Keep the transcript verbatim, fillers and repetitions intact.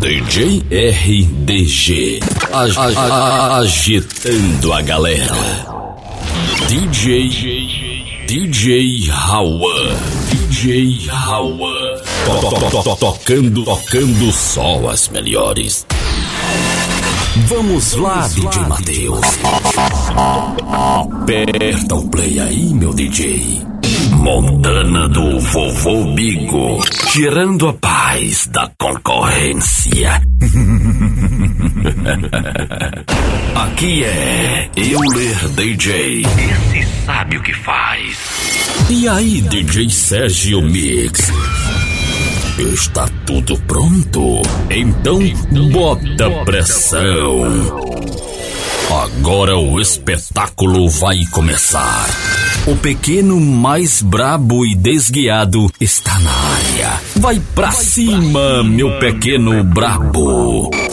D J R D G, ag ag agitando a galera. D J D J Hauan, D J Hauan, to to to to tocando, tocando só as melhores. Vamos lá, D J Matheus. Aperta o play aí, meu D J. Montana do Vovô Bigo, tirando a paz da concorrência. Aqui é Euler D J. Esse sabe o que faz. E aí, D J Sérgio Mix? Está tudo pronto? Então bota pressão. Agora o espetáculo vai começar. O pequeno mais brabo e desguiado está na área. Vai pra cima, meu pequeno brabo.